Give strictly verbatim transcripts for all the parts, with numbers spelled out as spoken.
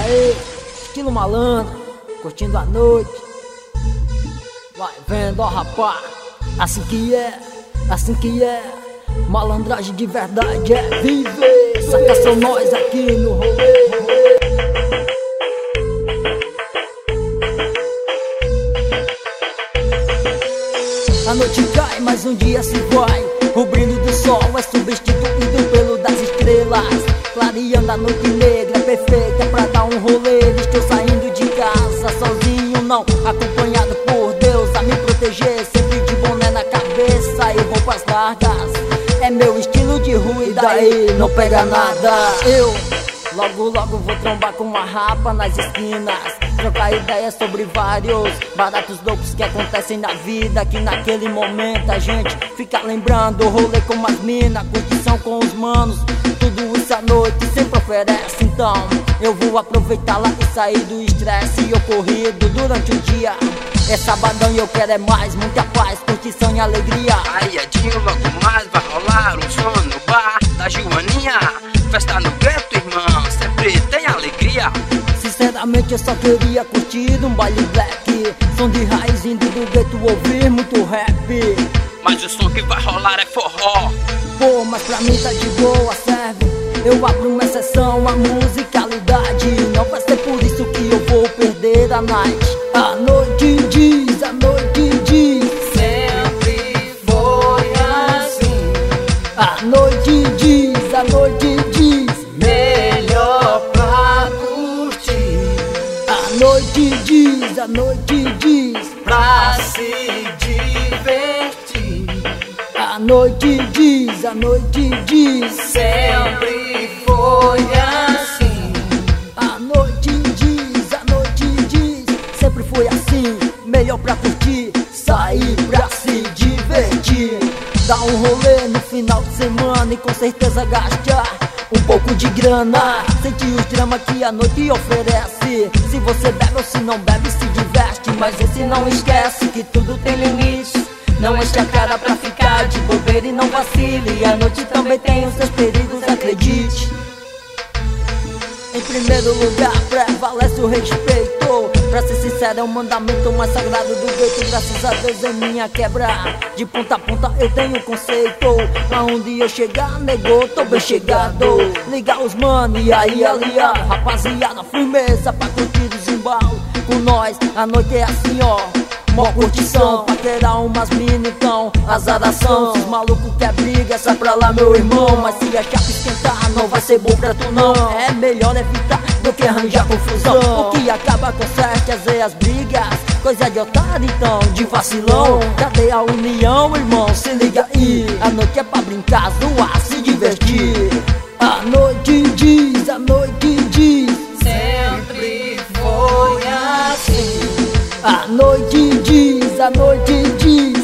aí, estilo malandro, curtindo a noite. Vai vendo, ó rapá, assim que é, assim que é. Malandragem de verdade é viver. Saca só nós aqui no rolê. A noite cai, mas um dia se vai. O brilho do sol é substituído pelo das estrelas, clareando a noite negra perfeita pra dar um rolê. Estou saindo de casa sozinho, não acompanhado por Deus a me proteger, sempre de boné na cabeça e roupas largas. É meu estilo de rua e daí não pega nada. Eu logo logo vou trombar com uma rapa nas esquinas, trocar ideias sobre vários baratos loucos que acontecem na vida, que naquele momento a gente fica lembrando. Rolê com as minas, curtição com os manos, tudo isso à noite sempre oferece. Então eu vou aproveitar lá e sair do estresse ocorrido durante o dia. É sabadão e eu quero é mais, muita paz, curtição e alegria. Aí Edinho, logo mais vai rolar um som no bar da Joaninha. Festa no gueto, irmão, sempre tem alegria. Sinceramente eu só queria curtir um baile black, som de raiz indo do gueto, ouvir muito rap. Mas o som que vai rolar é forró. Pô, mas pra mim tá de boa, serve. Eu abro uma exceção à musicalidade. Não vai ser por isso que eu vou perder a night. A noite diz, a noite diz, sempre foi assim. A noite diz, a noite diz, melhor pra curtir. A noite diz, a noite diz, pra se divertir. A noite diz, a noite diz, sempre foi assim. A noite diz, a noite diz, sempre foi assim. Melhor pra curtir, sair pra se divertir. Dar um rolê no final de semana e com certeza gastar um pouco de grana. Sentir os dramas que a noite oferece. Se você bebe ou se não bebe, se diverte. Mas esse não esquece que tudo tem limite. Não enche a cara pra ficar de bobeira e não vacile. A noite também tem os seus perigos, acredite. Em primeiro lugar prevalece o respeito. Pra ser sincero é o mandamento mais sagrado do gueto. Graças a Deus é minha quebra. De ponta a ponta eu tenho conceito. Aonde eu chegar, negou, tô bem chegado. Liga os mano e aí aliado. Rapaziada, firmeza pra curtir os embalos. Com nós a noite é assim ó, mó curtição, paquerar umas mina então, azaração. Se os malucos quer briga, sai pra lá meu irmão. Mas se a chapa esquentar, não vai ser bom pra tu não. É melhor evitar do que arranjar confusão. O que acaba com certas é as brigas, coisa de otário então, de vacilão. Cadê a união, irmão? Se liga aí, a noite é pra brincar, zoar, se divertir. A noite diz, a noite diz, sempre foi assim. a noite diz, a noite diz,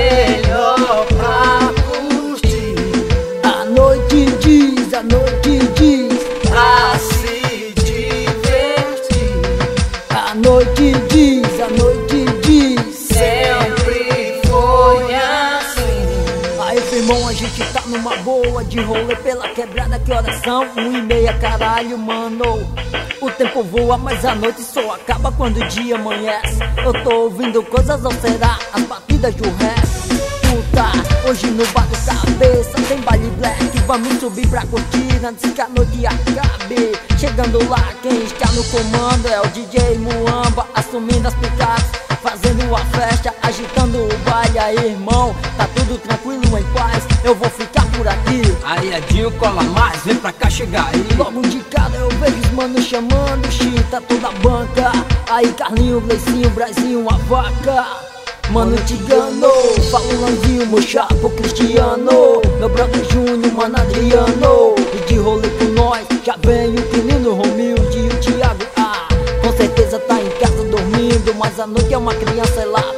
melhor pra curtir. a noite diz, a noite diz, pra se divertir. a noite diz, a noite diz, sempre foi assim. aí firmão, a gente tá numa boa de rolê pela quebrada. Que horas são? Um e meia, caralho, mano. O tempo voa, mas a noite só acaba quando o dia amanhece. Eu tô ouvindo coisas, ou será as batidas do rap? Puta, hoje no bar do cabeça tem baile black. Vamos subir pra curtir antes que a noite acabe. Chegando lá, quem está no comando é o D J Muamba, assumindo as picapes, fazendo a festa, agitando o baile. Aí irmão, tá tudo tranquilo, em paz, eu vou ficar por aqui. Aí Edinho, cola mais, vem pra cá chegar aí. Logo de cara eu vejo os manos chamando, chita toda a banca. Aí Carlinho, Gleicinho, Brazinho, a vaca. Mano te enganou, falo Lanzinho, meu chapo Cristiano, meu brother Júnior, mano Adriano. E de rolê com nós, já vem o Quilino, Romilde e o Thiago. Ah, com certeza tá em casa dormindo, mas a noite é uma criança lá